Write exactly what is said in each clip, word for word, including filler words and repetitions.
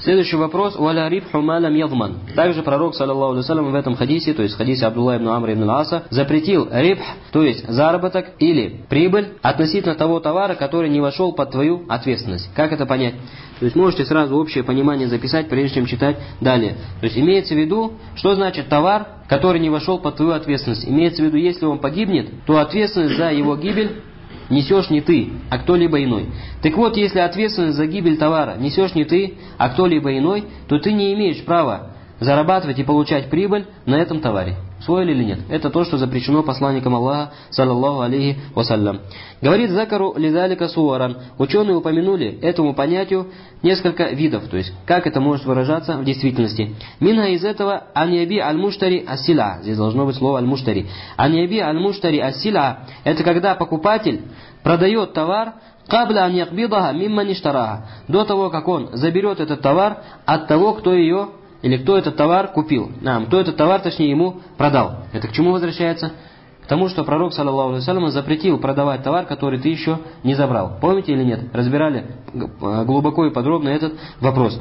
Следующий вопрос. «Валя рибху малям ядман». Также пророк, саллаллаху алейхи ва саллям, в этом хадисе, то есть в хадисе Абдулла ибн Амра ибн аса, запретил рибх, то есть заработок или прибыль относительно того товара, который не вошел под твою ответственность. Как это понять? То есть можете сразу общее понимание записать, прежде чем читать далее. То есть имеется в виду, что значит товар, который не вошел под твою ответственность. Имеется в виду, если он погибнет, то ответственность за его гибель несешь не ты, а кто-либо иной. Так вот, если ответственность за гибель товара несешь не ты, а кто-либо иной, то ты не имеешь права зарабатывать и получать прибыль на этом товаре. Усвоили или нет? Это то, что запрещено посланником Аллаха, саллаллаху алейхи вассалям. Говорит закару лизалика суаран. Ученые упомянули этому понятию несколько видов, то есть как это может выражаться в действительности. Минха из этого аньяби аль-муштари ас-сила. Здесь должно быть слово аль-муштари. Аньяби аль-муштари ас-сила — это когда покупатель продает товар кабля ан якбидаха мимма ништараха, до того, как он заберет этот товар от того, кто ее или кто этот товар купил. А, кто этот товар, точнее, ему продал. Это к чему возвращается? К тому, что пророк, саллаллаху алейхи ва саллям, запретил продавать товар, который ты еще не забрал. Помните или нет? Разбирали глубоко и подробно этот вопрос.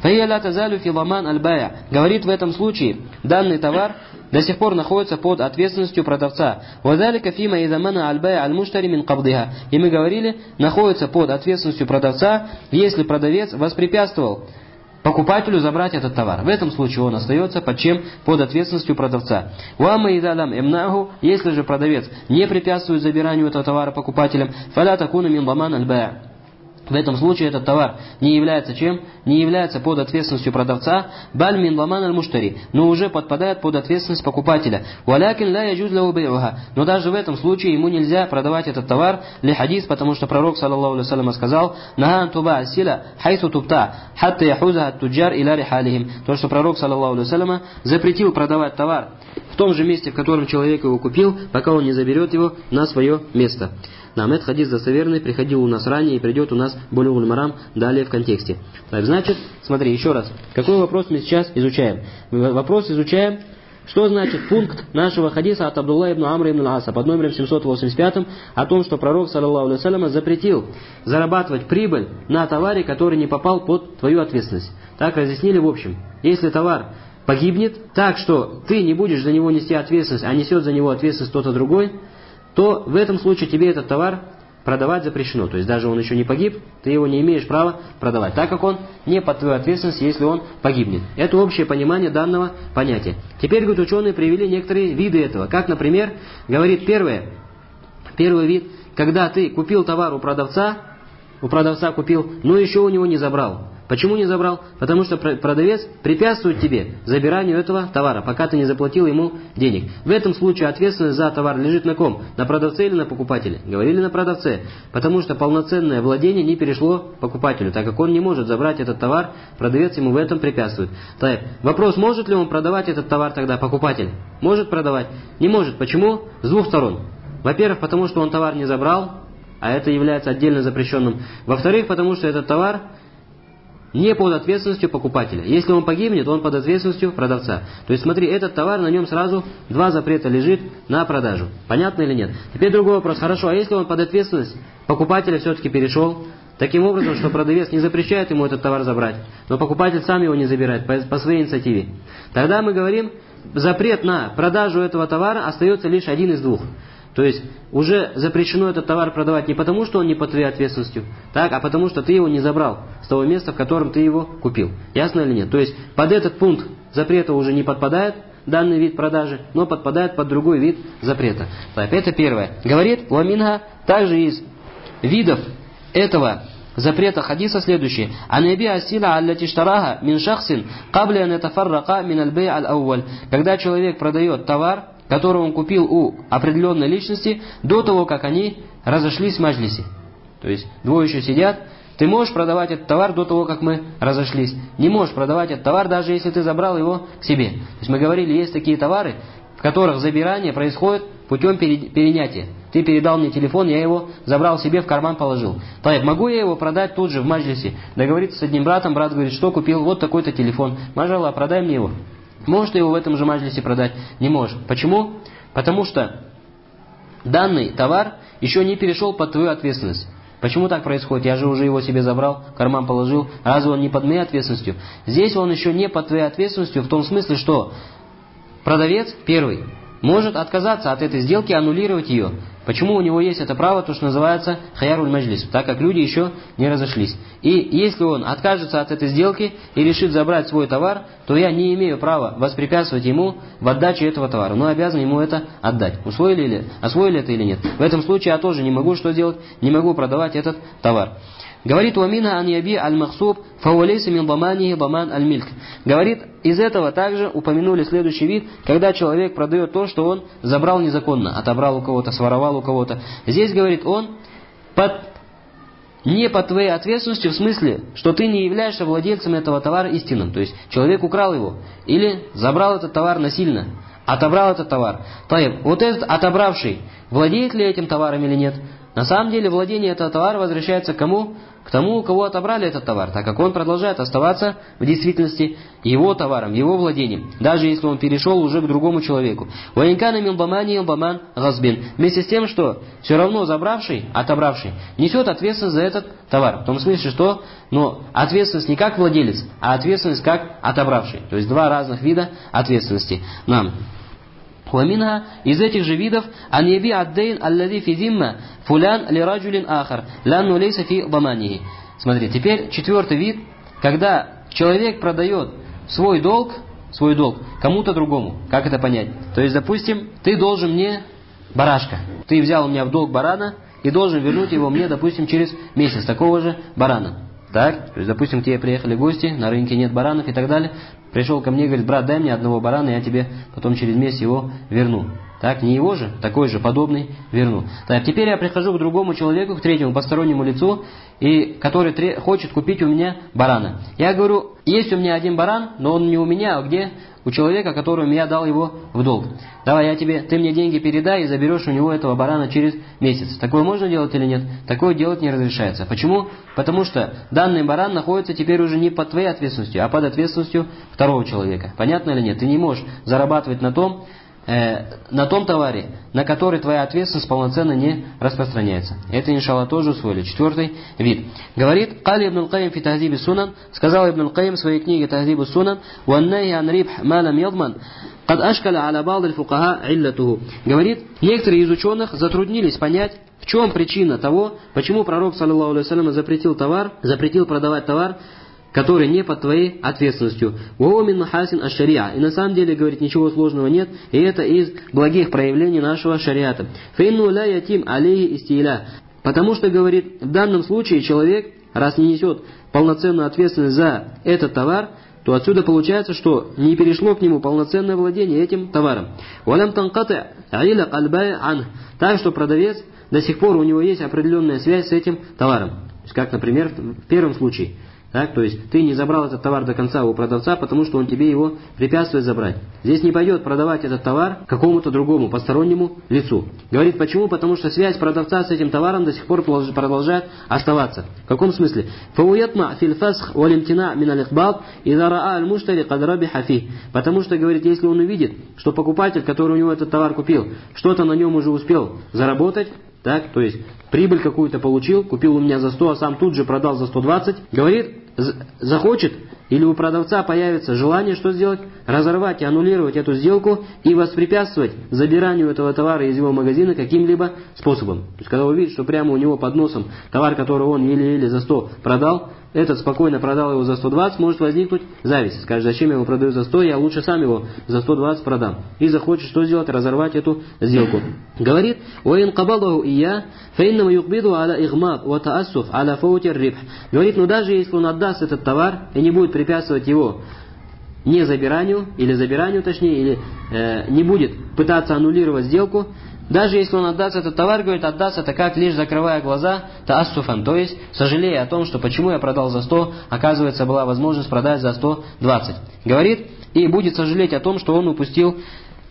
Говорит, в этом случае данный товар до сих пор находится под ответственностью продавца. И мы говорили, находится под ответственностью продавца, если продавец воспрепятствовал покупателю забрать этот товар. В этом случае он остается под чем? Под ответственностью продавца. Если же продавец не препятствует забиранию этого товара покупателям, в этом случае этот товар не является чем? Не является под ответственностью продавца, баль мин ламан аль-муштари, но уже подпадает под ответственность покупателя. Валякин ла яджуз лаху бай'уха. Но даже в этом случае ему нельзя продавать этот товар ли хадис, потому что пророк, саллаллаху алейхи ва саллям, сказал: «Наган туба асила хайсу тубта, хатта яхузаха туджар иля рихалихим». То, что пророк, саллаллаху алейхи ва саллям, запретил продавать товар в том же месте, в котором человек его купил, пока он не заберет его на свое место. Нам этот хадис достоверный, приходил у нас ранее и придет у нас Булюгуль Марам далее в контексте. Так, значит, смотри, еще раз. Какой вопрос мы сейчас изучаем? Мы вопрос изучаем, что значит пункт нашего хадиса от Абдулла ибн Амра ибн аса под номером семьсот восемьдесят пять о том, что пророк, саллаллаху алейхи ва саллям, запретил зарабатывать прибыль на товаре, который не попал под твою ответственность. Так разъяснили в общем. Если товар погибнет так, что ты не будешь за него нести ответственность, а несет за него ответственность кто-то другой, то в этом случае тебе этот товар продавать запрещено. То есть даже он еще не погиб, ты его не имеешь права продавать, так как он не под твою ответственность, если он погибнет. Это общее понимание данного понятия. Теперь, говорят, ученые привели некоторые виды этого. Как, например, говорит первое, первый вид, когда ты купил товар у продавца, у продавца купил, но еще у него не забрал. Почему не забрал? Потому что продавец препятствует тебе забиранию этого товара, пока ты не заплатил ему денег. В этом случае ответственность за товар лежит на ком? На продавце или на покупателе? Говорили на продавце. Потому что полноценное владение не перешло покупателю, так как он не может забрать этот товар, продавец ему в этом препятствует. Так, вопрос, может ли он продавать этот товар тогда покупатель? Может продавать? Не может. Почему? С двух сторон. Во-первых, потому что он товар не забрал, а это является отдельно запрещенным. Во-вторых, потому что этот товар не под ответственностью покупателя. Если он погибнет, он под ответственностью продавца. То есть смотри, этот товар, на нем сразу два запрета лежит на продажу. Понятно или нет? Теперь другой вопрос. Хорошо, а если он под ответственность покупателя все-таки перешел, таким образом, что продавец не запрещает ему этот товар забрать, но покупатель сам его не забирает по, по своей инициативе, тогда мы говорим, запрет на продажу этого товара остается лишь один из двух. То есть уже запрещено этот товар продавать не потому, что он не под твоей ответственностью, так, а потому, что ты его не забрал с того места, в котором ты его купил. Ясно или нет? То есть под этот пункт запрета уже не подпадает данный вид продажи, но подпадает под другой вид запрета. Так, это первое. Говорит Ламинга также из видов этого запрета хадиса следующее. Анаби асила аллати штараха мин шахсин кабля ан ятафаррака мин аль-бей аль-ауваль. Когда человек продает товар, который он купил у определенной личности, до того, как они разошлись в маджлисе. То есть двое еще сидят, ты можешь продавать этот товар до того, как мы разошлись. Не можешь продавать этот товар, даже если ты забрал его к себе. То есть мы говорили, есть такие товары, в которых забирание происходит путем перенятия. Ты передал мне телефон, я его забрал себе, в карман положил. Так, могу я его продать тут же в маджлисе? Договориться с одним братом, брат говорит, что купил, вот такой-то телефон. Мажалла, продай мне его. Можешь ты его в этом же маджлисе продать? Не можешь. Почему? Потому что данный товар еще не перешел под твою ответственность. Почему так происходит? Я же уже его себе забрал, в карман положил. Разве он не под моей ответственностью? Здесь он еще не под твоей ответственностью в том смысле, что продавец, первый, может отказаться от этой сделки, аннулировать ее. Почему у него есть это право, то, что называется хаяруль маджлис, так как люди еще не разошлись. И если он откажется от этой сделки и решит забрать свой товар, то я не имею права воспрепятствовать ему в отдаче этого товара, но обязан ему это отдать. Усвоили ли, освоили это или нет? В этом случае я тоже не могу что делать, не могу продавать этот товар. Говорит, «Уамина ан яби аль-махсуб фауалейса мин даманихи даман аль-мильк». Говорит, из этого также упомянули следующий вид, когда человек продает то, что он забрал незаконно, отобрал у кого-то, своровал у кого-то. Здесь, говорит, он под, не под твоей ответственностью, в смысле, что ты не являешься владельцем этого товара истинным. То есть, человек украл его, или забрал этот товар насильно, отобрал этот товар. Таиб, вот этот отобравший, владеет ли этим товаром или нет? На самом деле, владение этого товара возвращается к кому? К тому, у кого отобрали этот товар, так как он продолжает оставаться в действительности его товаром, его владением, даже если он перешел уже к другому человеку. Ваинкана мин дамани даман газбин. Вместе с тем, что все равно забравший, отобравший, несет ответственность за этот товар. В том смысле, что но ответственность не как владелец, а ответственность как отобравший. То есть два разных вида ответственности. Нам. Хуаминха из этих же видов ан яби аддейн аллади фи зимма фулян ли раджулин ахар ланну лейса фи даманихи. Смотри, теперь четвертый вид, когда человек продает свой долг, свой долг кому-то другому. Как это понять? То есть, допустим, ты должен мне барашка. Ты взял у меня в долг барана и должен вернуть его мне, допустим, через месяц, такого же барана. Так, то есть, допустим, к тебе приехали гости, на рынке нет баранов и так далее. Пришел ко мне и говорит, брат, дай мне одного барана, я тебе потом через месяц его верну. Так, не его же, такой же, подобный, верну. Так, теперь я прихожу к другому человеку, к третьему постороннему лицу, и который тре- хочет купить у меня барана. Я говорю, есть у меня один баран, но он не у меня, а где? У человека, которому я дал его в долг. Давай, я тебе, ты мне деньги передай и заберешь у него этого барана через месяц. Такое можно делать или нет? Такое делать не разрешается. Почему? Потому что данный баран находится теперь уже не под твоей ответственностью, а под ответственностью второго человека. Понятно или нет? Ты не можешь зарабатывать на том, э, на том товаре, на который твоя ответственность полноценно не распространяется. Это, иншаллах, тоже усвоили. Четвертый вид. Говорит, «Кали ибн аль-Каим фи тахзиби сунан», сказал ибн аль-Каим в своей книге «Тахзибу сунан», «Ваннахи ан рибх ма лам ядман». «Кад ашкаля аля ба'д аль-фукаха иллятуху». Говорит, некоторые из ученых затруднились понять, в чем причина того, почему пророк, саллаллаху алейхи ва саллям, запретил товар, запретил продавать товар, который не под твоей ответственностью. «Ваумин махасин аш-шариа». И на самом деле, говорит, ничего сложного нет, и это из благих проявлений нашего шариата. «Фейну ля ятим алейхи истиля». Потому что, говорит, в данном случае человек, раз не несет полноценную ответственность за этот товар, то отсюда получается, что не перешло к нему полноценное владение этим товаром. «Валям танкаты аиля кальбай ан». Так что продавец, до сих пор у него есть определенная связь с этим товаром. То есть, как, например, в первом случае. Так, то есть ты не забрал этот товар до конца у продавца, потому что он тебе его препятствует забрать. Здесь не пойдет продавать этот товар какому-то другому, постороннему лицу. Говорит, почему? Потому что связь продавца с этим товаром до сих пор продолжает оставаться. В каком смысле? Потому что, говорит, если он увидит, что покупатель, который у него этот товар купил, что-то на нем уже успел заработать, так, то есть прибыль какую-то получил, купил у меня за сто, а сам тут же продал за сто двадцать, говорит, захочет, или у продавца появится желание, что сделать? Разорвать и аннулировать эту сделку и воспрепятствовать забиранию этого товара из его магазина каким-либо способом. То есть, когда увидит, что прямо у него под носом товар, который он еле-еле за сто продал, этот спокойно продал его за сто двадцать, может возникнуть зависть. Скажет, зачем я его продаю за сто, я лучше сам его за сто двадцать продам. И захочет что сделать? Разорвать эту сделку. Говорит, «Уэн кабалаху ия, фейннама юкбиду аля игмад, ва таассуф аля фаутир рибх». Говорит, но даже если он отдаст этот товар и не будет препятствовать его не забиранию, или забиранию точнее, или э, не будет пытаться аннулировать сделку, даже если он отдаст этот товар, говорит, отдаст это как лишь закрывая глаза, таассуфан, то есть сожалея о том, что почему я продал за сто, оказывается, была возможность продать за сто двадцать. Говорит, и будет сожалеть о том, что он упустил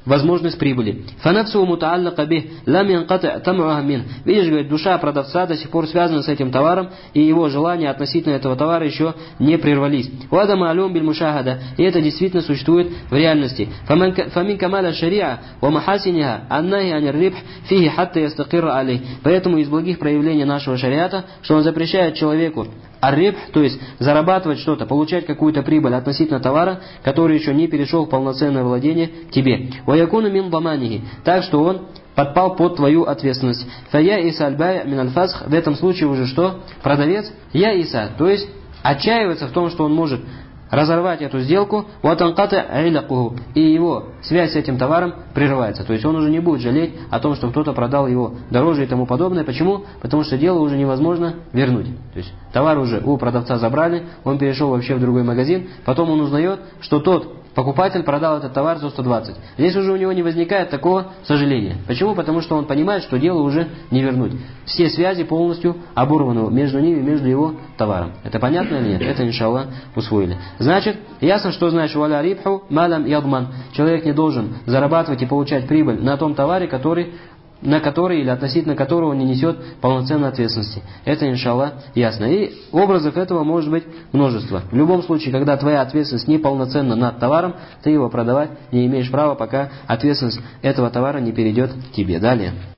возможность прибыли. Фанафсу мутааллака бих лам янкати тамуаха мин. Видишь, говорит, душа продавца до сих пор связана с этим товаром, и его желания относительно этого товара еще не прервались. Вада маалюм биль мушахада. И это действительно существует в реальности. Фамин камаля шариа ва махасиниха аннахи анир рибх фихи хатта ястакирра алей. Поэтому из благих проявлений нашего шариата, что он запрещает человеку ар-рибх, то есть зарабатывать что-то, получать какую-то прибыль относительно товара, который еще не перешел в полноценное владение тебе. Ваякуну мин даманихи. Так что он подпал под твою ответственность. Фая иса аль-бай мин аль-фасх. В этом случае уже что? Продавец я иса, то есть отчаивается в том, что он может разорвать эту сделку, и его связь с этим товаром прерывается. То есть он уже не будет жалеть о том, что кто-то продал его дороже и тому подобное. Почему? Потому что дело уже невозможно вернуть. То есть товар уже у продавца забрали, он перешел вообще в другой магазин, потом он узнает, что тот покупатель продал этот товар за сто двадцать. Здесь уже у него не возникает такого сожаления. Почему? Потому что он понимает, что дело уже не вернуть. Все связи полностью оборваны между ними, между его товаром. Это понятно или нет? Это, иншаллах, усвоили. Значит, ясно, что значит валя рибху малам ядман. Человек не должен зарабатывать и получать прибыль на том товаре, который на который или относительно которого он не несет полноценной ответственности. Это, иншаллах, ясно. И образов этого может быть множество. В любом случае, когда твоя ответственность неполноценна над товаром, ты его продавать не имеешь права, пока ответственность этого товара не перейдет к тебе. Далее.